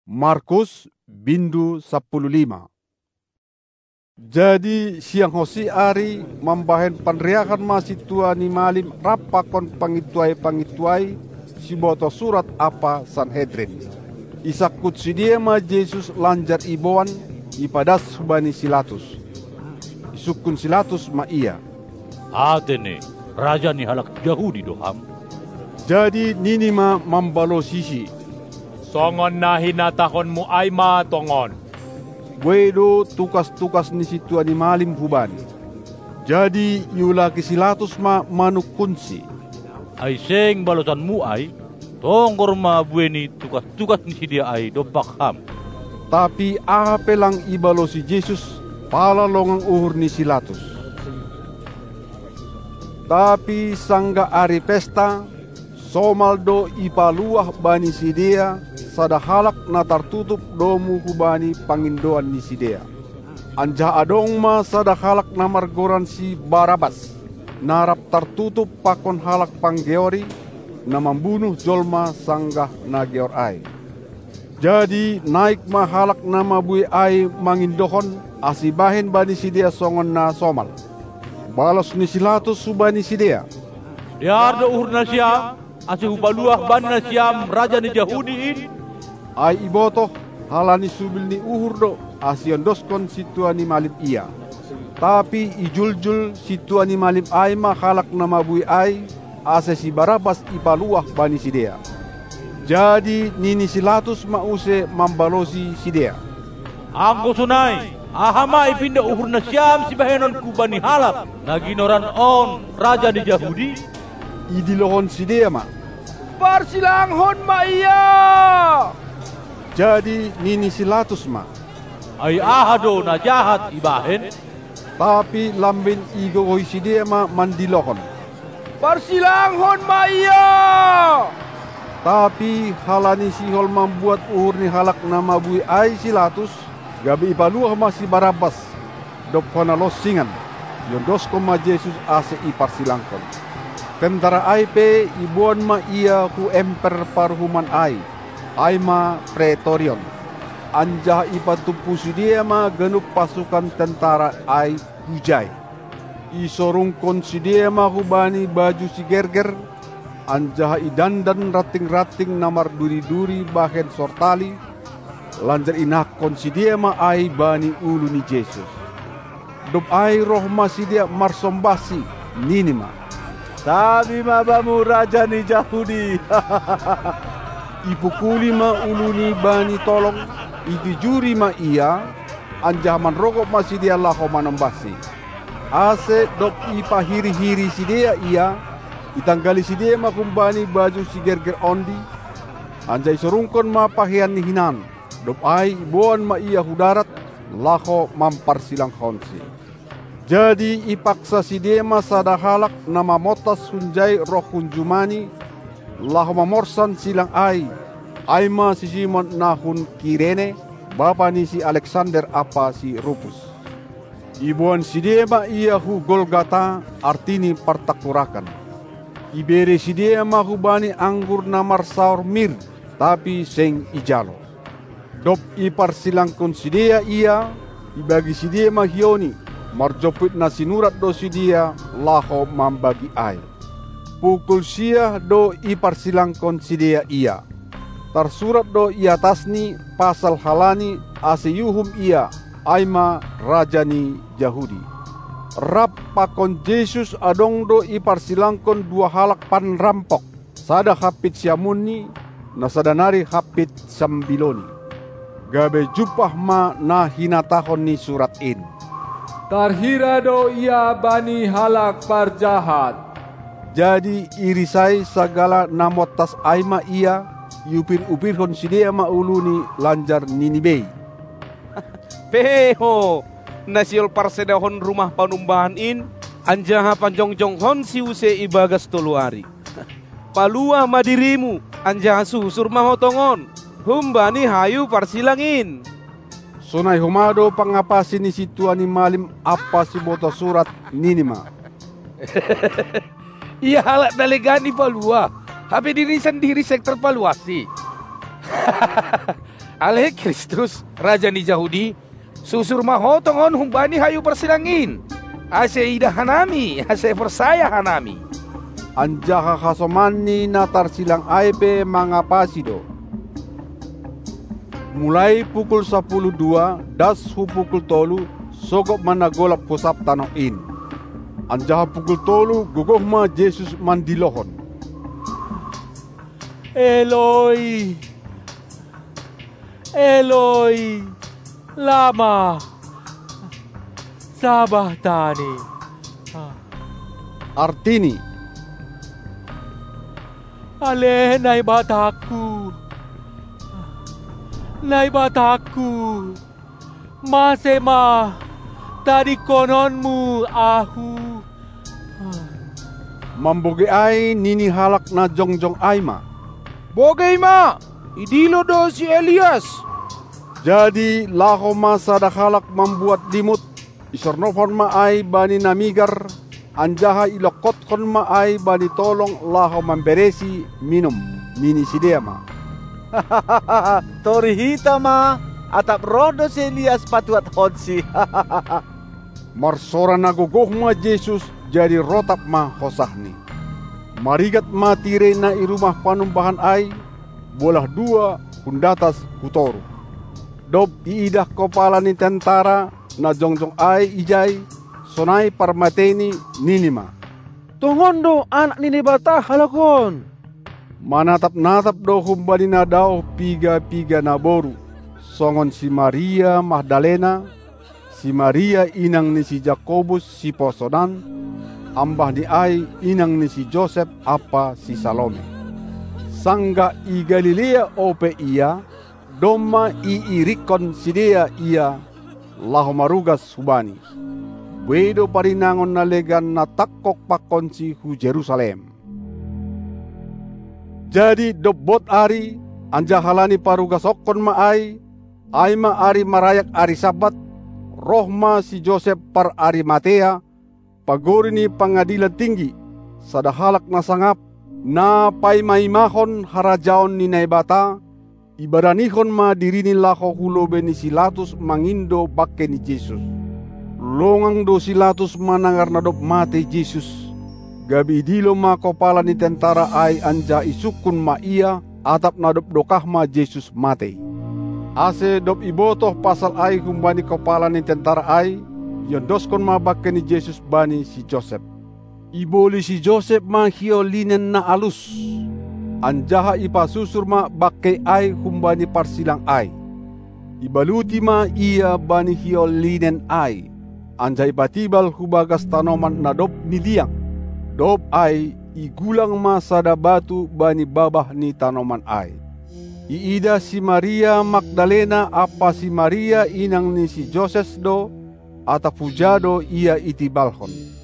Markus bindu 15. Jadi siang hosi ari membahen panriakan masih tua ni malim rapakon pangituai si boto surat apa Sanhedrin. Isakut si dia ma Yesus lanjar iboan ipadas subani Silatus. Isukun Silatus ma iya. Atene, raja ni halak Yahudi doham. Jadi nini ma mambalo sisi. Songon na hinatahon mo ay matongon. Wedo tukas-tukas ni situ ni malim hubani. Jadi yulaki Silatus ma manukunsi. Ay seng balosan mu ay, tongkor ma bueni tukas-tukas ni si dia ay dopakham. Tapi ape lang ibalo si Jesus palalongang uhur ni Silatus. Tapi sangga ari pesta, somaldo ipaluah bani sidea, sada halak na tartutup domu hubani pangindoan ni sidea. Anja adong ma sada halak na margoran si Barabas, narap tartutup pakon halak panggeori, na membunuh jolma sanggah na geor ai. Jadi naik ma halak na mabui ai mangindohon, asibahin bani sidea songon na somal. Balos ni Silatus subani sidea. Diardo uhur na siya, asi ubaluah ban na siyam raja ni Yahudiin. Ai ibotoh halani subil ni uhur do asiondoskon situa ni malim iya. Tapi ijuljul situa ni malim ai ma halak na mabui ai ase si Barabas ipaluah bani sidea. Jadi nini Silatus mause mambalosi sidea. Angko sunay, ahama ipinda uhur na siyam si bahenon kubani halak. Naginoran on raja ni Yahudi. Idilohon sidea ma. Parsilanghon ma iya. Jadi nini Silatus ma. Ay ahado na jahat ibahen. Tapi lambin igogoy sidea ma mandilohon. Parsilanghon ma iya. Tapi halani sihol membuat uhur ni halak nama bui ai Silatus, gabi ipaluah masih Barabas, dop hona losingan, yondosko ma Yesus ase iparsilangkon. Tentara ai pe ibuan ma ia hu emper parhuman ai ma pretorion. Anjah ipatupusi dia ma genup pasukan tentara ai hujai. Isorungkon si dia ma hubani baju si gerger, anjah idandan rating-rating namar duri-duri bahen sortali, lanjar inakon si dia ma ai bani ulu ni Yesus. Dop ai roh ma si dia marsombasi nini ma. Sabi mabamu raja ni Yahudi. Ipukuli ma ulu ni bani tolong, itujuri ma iya, anjah man rokok ma si dia laho manombasi. Ase dop ipahiri-hiri si dia iya, itanggali si dia ma kumbani baju si gerger ondi, anjay sorungkon ma pahian ni hinan, dop ai ibuan ma iya hudarat, laho mamparsilang honsi. Jadi ipaksa si dia ma sada halak nama motas hunjai roh hunjumani, laho mamorsan silang ai ma si Simon nahun Kirene, bapa ni si Alexander apa si Rufus. Ibuan si dia ma iya hu Golgata, artini partakurakan. Ibere si dia mahubani anggur namar saur mir, tapi seng ijalo. Dop iparsilangkon si dia iya, ibagi si dia mahioni, marjopit na sinurat do si dia, laho mambagi ai. Pukul sia do iparsilangkon si dia iya. Tarsurat do iatasni pasal halani aseyuhum iya, aima raja ni Yahudi. Rap pakon Yesus adong do iparsilangkon dua halak panrampok, sada hapit siamuni, na sadanari hapit sambiloni. Gabe jupah ma na hinatahon ni surat in. Tarhira do ia bani halak parjahat. Jadi irisai segala namotas aima ia, yupir-upirhon sidia ma uluni lanjar Ninibe. Peho nasiol parsedahon rumah panumbahan in, anjaha panjongjong hon si use ibagas toluari. Paluah madirimu, anjaha susur mahotongon, humbani hayu parsilangin. Sunai humado pangapasi ni situa ni malim apa si boto surat ninima. Iya halak dalegani paluah, habe diri sendiri sektor paluasi. Ale Kristus, Raja ni Yahudi, susur maho tongon humbani hayu persilangin. Ase ida hanami, ase persaya hanami. Anjaha kasomani natar silang aipe mga pasido. Mulai pukul 12 das pukul 3 sogok managolap pusap tanoin. Anjaha pukul 3 gugoh ma Jesus mandilohon. Eloi, Eloi, lama sabachthani. Artini, Ale nay bataku, masema tadi kononmu ahu. mamboge ay nini halak na jongjong ayma. Bogey ma, idilo do si Elias. Jadi laho masa halak membuat limut. Isornofon ma ay bani namigar. Anjaha ilokot kon ma ay bani tolong laho memberesi minum. Nini sidea ma. Torihita ma, atap rodo si Elias patuat hodsi. Marsora nagogoh ma Jesus jadi rotap ma hosahni. Marigat matire na irumah panumbahan ay bolah 2 hundatas hutoru. Dob iidah kopala ni tentara na jongjong ay ijay sonai parmateni ninima. Tungondo anak ni bata halakon. Manatap-natap do humbani na daw piga-piga na boru. Songon si Maria Magdalena, si Maria inang ni si Jakobus si Posonan, ambah ni ay inang ni si Joseph apa si Salome. Sangga i Galilea ope ia, doma i irikon sidea ia, laho marugas hubani. Wedo parinangon na legan na takkok pakon si hu Jerusalem. Jadi dobot ari, anjahalani parugas okon maay ari marayak ari sabat, rohma si Joseph par Arimatea, pagori ni pengadilan tinggi, sadahalak na sangap, na paimaimahon harajaon ni naibata, ibaranihon ma dirini laho hulobe ni Silatus mangindo bakke ni Jesus. Longang do Silatus manangar na dop mate Jesus. Gabi idilo ma kopala ni tentara ay anja isukun ma iya, atap na dop dokah ma Jesus mate. Ase dop ibotoh pasal ay humbani kopala ni tentara ay, yondoskon ma bakke ni Jesus bani si Joseph. Iboli si Joseph ma hio linen na alus. Anjaha ipasusur ma bakke ay humbani parsilang ay. Ibaluti ma iya bani hio linen ay. Anja ipatibal hubagas tanoman na dop ni liang. Dop ay igulang ma sada batu bani babah ni tanoman ay. Iida si Maria Magdalena apa si Maria inang ni si Joses do, atapujado ia itibalhon.